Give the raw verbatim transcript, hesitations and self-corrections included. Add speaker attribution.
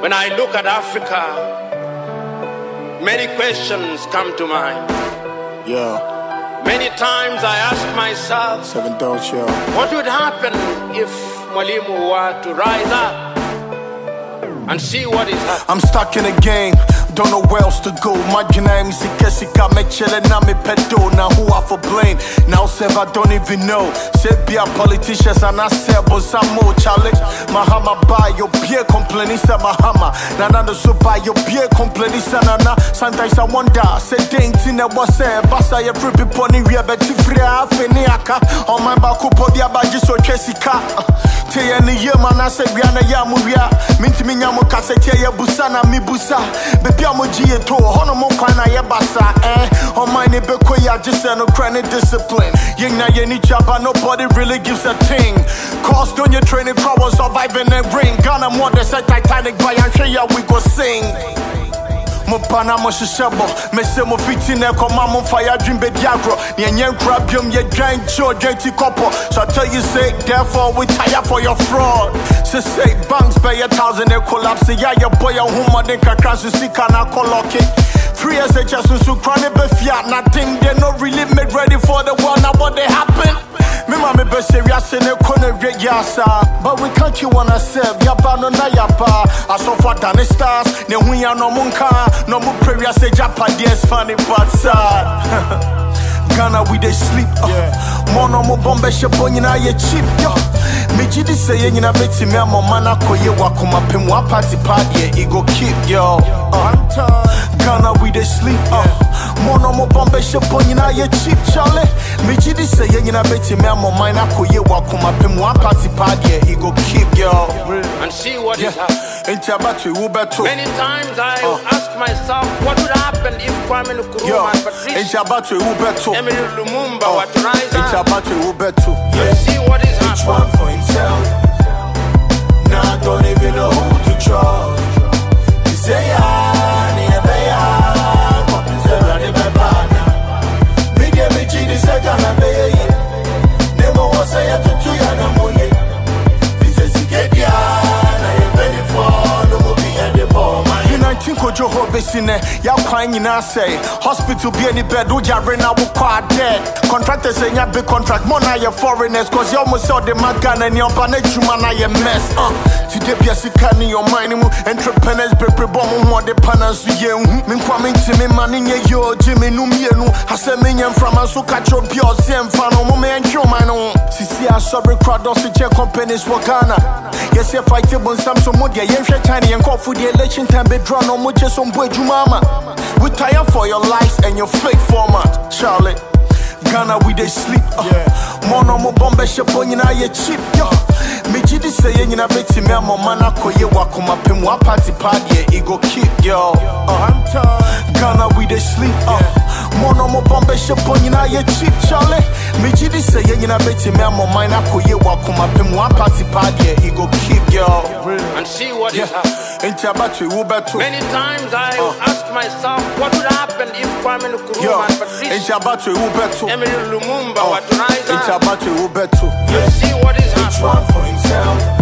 Speaker 1: When I look at Africa, many questions come to mind.
Speaker 2: Yeah.
Speaker 1: Many times I ask myself,
Speaker 2: Seven Dogs, yeah.
Speaker 1: what would happen if Mwalimu were to rise up and see what is happening?
Speaker 2: I'm stuck in a game, don't know where else to go. My name is Ikesika, me chillin' na me pedo. Now who I for blame? Now Sev, I don't even know. Say be a politicians and I say but some more challenge. Mahama buy your beer complaining sa Mahama. Nana no so buy your beer complaining sa Nana. Sometimes I wonder, say dang tina was say basa ya free pony we bet free afeniaka. On my back up the abaji so Jessica. Tell any year man I say we are na ya muya. Minti mi nyamo kasete ya busana mi busa. Biamoji to hono mo kwana ye basa eh on my neighbor ya just no credit discipline yin na ye ni chapa nobody really gives a thing cost on your training power surviving the ring Ghana more the say Titanic by and sure ya we go sing mo pana mo shishabo me se mo fiti na koma mo fire dream be diagro ne enyen crab yom ye dwan cho dirty couple so I tell you say therefore we tire for your fraud so say banks pay a thousand they collapse yeah your boy a woman they can crash you see can I call okay three years they just so chronic be fiat nothing they not really made ready for the world now what they happen me mama be serious in a corner yasa but we can't you wanna serve ya bano na ya pa aso for the stars ne hu ya no munka no mu prayer say Japan yes funny but sad Ghana we they sleep uh. yeah. Mono mo bombe shepo nyina ye cheap yo me jidi say ye nyina beti me amana koye wakoma pem wa party party e go keep yo uh. Ghana we they sleep uh. Mono mo bombe shepo nyina ye cheap Charlie me jidi say ye nyina beti me amana koye wakoma pem wa party party e go keep yo
Speaker 1: and see what yeah. is happening.
Speaker 2: Many
Speaker 1: times I uh. ask myself, what would happen if Kwame Nkrumah and Patrice Emily Lumumba uh. were to rise up and see what is happening?
Speaker 2: Each one for himself. Now I don't even know who to trust. You say ya, ni ebeya, kopinzera ni bebana. Mige michi di sega na beye. Nemo wasa ya tutu ya na moye. Vise sikedia. Kojo Hobesine, ya kwine in say hospital be any bed, do jarena will quad dead. Contractors say ya big contract, more na your foreigners, cause you almost saw the magan and your panet human I mess. Uh today be a sicani your mind entrepreneurs be bomb more the panas you mean coming to me money yo Jimmy Numienu has a minion from a so catch your pure same fan on me and kill my own. See I sorry crowd also check companies for Ghana. Yes, if I table some so more yeah tiny and call for the election time be drawn on much as some boy mama. We tire for your lies and your fake format, Charlie. Ghana we they sleep. Uh. Yeah. Mono mo bombe shepo nyina ye cheap yo. Me jidi say ye nyina beti me amana koye wakoma pem wa party party e go keep yo. Uh. Ghana we they sleep. Uh. Mono mo bombe shepo nyina ye cheap Charlie. Me jidi say ye nyina beti me amana koye wakoma pem wa party party e go keep yo.
Speaker 1: And see what
Speaker 2: yeah.
Speaker 1: is happening. Many times I uh. ask myself, what would happen if Kwame Nkrumah and Patrice Emily Lumumba uh. were to rise up and see what is happening?
Speaker 2: Each one for himself.